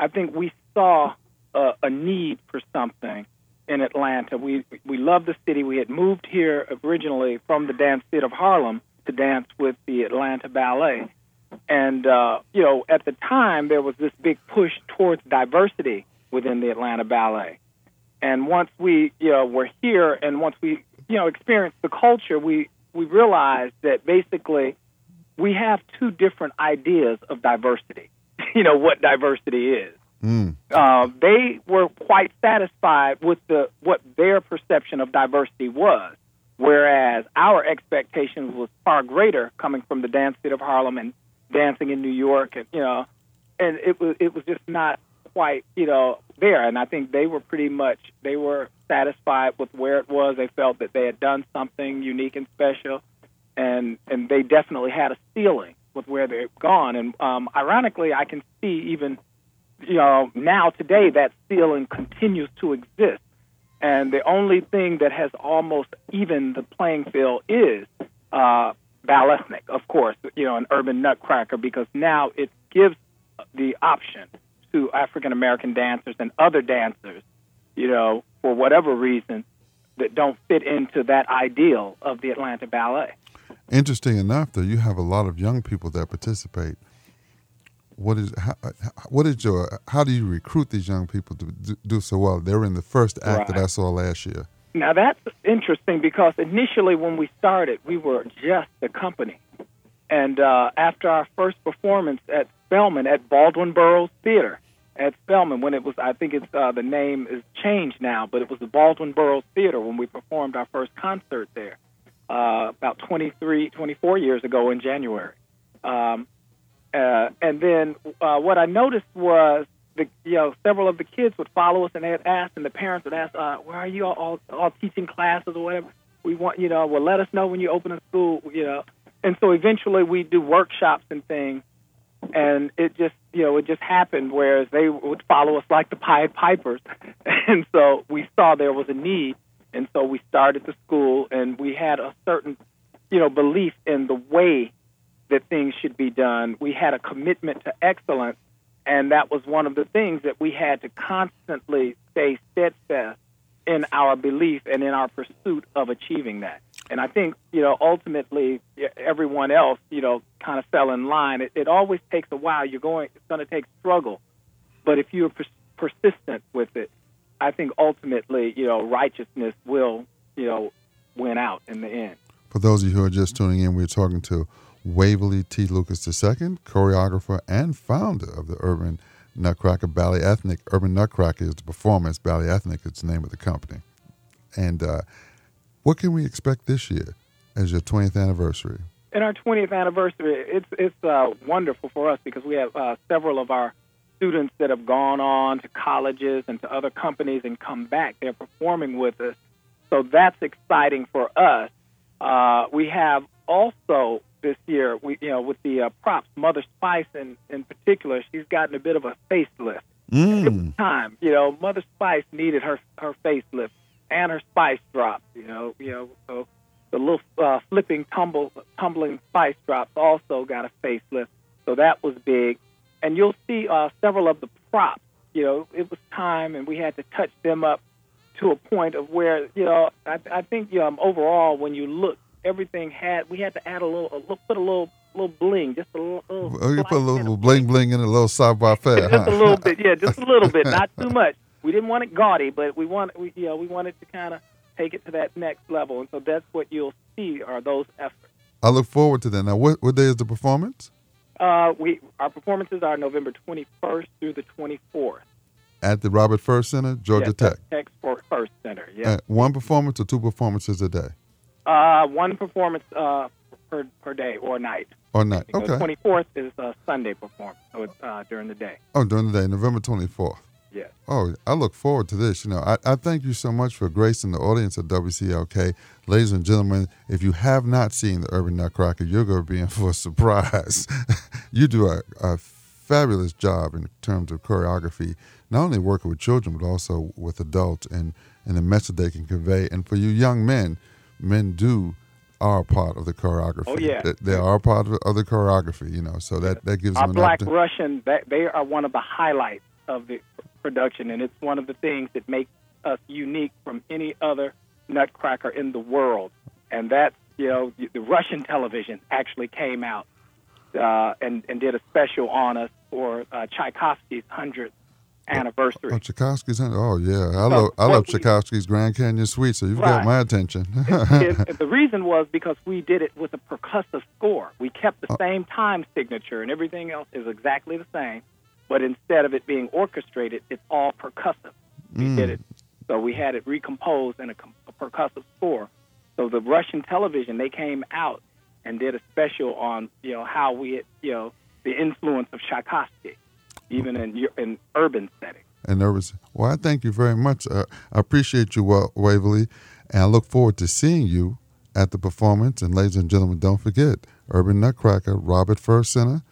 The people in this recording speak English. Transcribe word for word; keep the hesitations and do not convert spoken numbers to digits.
I think we saw a, a need for something in Atlanta. We we love the city. We had moved here originally from the dance theater of Harlem to dance with the Atlanta Ballet. And, uh, you know, at the time, there was this big push towards diversity within the Atlanta Ballet. And once we, you know, were here and once we, you know, experienced the culture, we, we realized that basically we have two different ideas of diversity, you know, what diversity is. Mm. Uh, they were quite satisfied with the what their perception of diversity was, whereas our expectations was far greater coming from the dance theater of Harlem and dancing in New York, and you know, and it was it was just not quite you know there. And I think they were pretty much they were satisfied with where it was. They felt that they had done something unique and special, and and they definitely had a ceiling with where they've gone. And um, ironically, I can see even you know now today that ceiling continues to exist. And the only thing that has almost evened the playing field is uh, Balethnic, of course, you know, an urban nutcracker, because now it gives the option to African-American dancers and other dancers, you know, for whatever reason, that don't fit into that ideal of the Atlanta Ballet. Interesting enough, though, you have a lot of young people that participate. What is how, what is your how do you recruit these young people to do, do so well? They were in the first act Right. that I saw last year. Now, that's interesting because initially when we started, we were just a company. And uh, after our first performance at Spelman, at Baldwin Burroughs Theater at Spelman, when it was, I think it's uh, the name is changed now, but it was the Baldwin Burroughs Theater when we performed our first concert there uh, about twenty-three, twenty-four years ago in January. Um, uh, and then uh, what I noticed was The, you know, several of the kids would follow us, and they had asked, and the parents would ask, uh, "Where are you all, all, all teaching classes or whatever? We want, you know, well, let us know when you open a school, you know." And so eventually, we do workshops and things, and it just, you know, it just happened. Whereas they would follow us like the Pied Pipers, and so we saw there was a need, and so we started the school, and we had a certain, you know, belief in the way that things should be done. We had a commitment to excellence. And that was one of the things that we had to constantly stay steadfast in our belief and in our pursuit of achieving that. And I think, you know, ultimately everyone else, you know, kind of fell in line. It, it always takes a while. You're going, it's going to take struggle. But if you're pers- persistent with it, I think ultimately, you know, righteousness will, you know, win out in the end. For those of you who are just tuning in, we're talking to Waverly T. Lucas the Second, choreographer and founder of the Urban Nutcracker Ballet Ethnic. Urban Nutcracker is the performance, Ballet Ethnic is the name of the company. And uh, what can we expect this year as your twentieth anniversary? In our twentieth anniversary, it's it's uh, wonderful for us because we have uh, several of our students that have gone on to colleges and to other companies and come back. They're performing with us. So that's exciting for us. Uh, we have also this year, we you know, with the uh, props, Mother Spice in, in particular, she's gotten a bit of a facelift. Mm. It was time, you know, Mother Spice needed her her facelift and her spice drops, you know, you know, so the little uh, flipping, tumble, tumbling spice drops also got a facelift, so that was big. And you'll see uh, several of the props, you know, it was time, and we had to touch them up to a point of where, you know, I, I think um, overall, when you look, everything had, we had to add a little, a little put a little, little bling, just a little. little oh, you put a little bling bling in a little savoir-faire, Just huh? a little bit, yeah, just a little bit, not too much. We didn't want it gaudy, but we want, we, you know, we wanted to kind of take it to that next level, and so that's what you'll see are those efforts. I look forward to that. Now, what, what day is the performance? Uh, we our performances are November twenty-first through the twenty-fourth. At the Robert First Center, Georgia yes, Tech. Tech First Center, yeah. Uh, one performance or two performances a day? Uh, one performance uh, per per day or night. Or night, Because okay. twenty-fourth is a Sunday performance, so it's uh, during the day. Oh, during the day, November twenty-fourth. Yes. Oh, I look forward to this. You know, I, I thank you so much for gracing the audience of W C L K. Ladies and gentlemen, if you have not seen the Urban Nutcracker, you're going to be in for a surprise. You do a, a fabulous job in terms of choreography, not only working with children, but also with adults and, and the message they can convey. And for you young men, men do are a part of the choreography. Oh, yeah. They, they are a part of, of the choreography, you know, so that, that gives Our them an Black opportunity. Russian, they, they are one of the highlights of the production, and it's one of the things that makes us unique from any other Nutcracker in the world. And that's, you know, the Russian television actually came out uh, and, and did a special on us for uh, Tchaikovsky's hundredth anniversary. Oh, Tchaikovsky's, oh yeah, I So love I love we- Tchaikovsky's Grand Canyon Suite. So you've got Right. my attention. It- it- the reason was because we did it with a percussive score. We kept Oh. the same time signature, and everything else is exactly the same. But instead of it being orchestrated, it's all percussive. We Mm. did it, so we had it recomposed in a, com- a percussive score. So the Russian television, they came out and did a special on, you know, how we, had, you know, the influence of Tchaikovsky, even in eu- in urban settings. And there was, well, I thank you very much. Uh, I appreciate you, Wa- Waverly, and I look forward to seeing you at the performance. And ladies and gentlemen, don't forget, Urban Nutcracker, Robert First Center,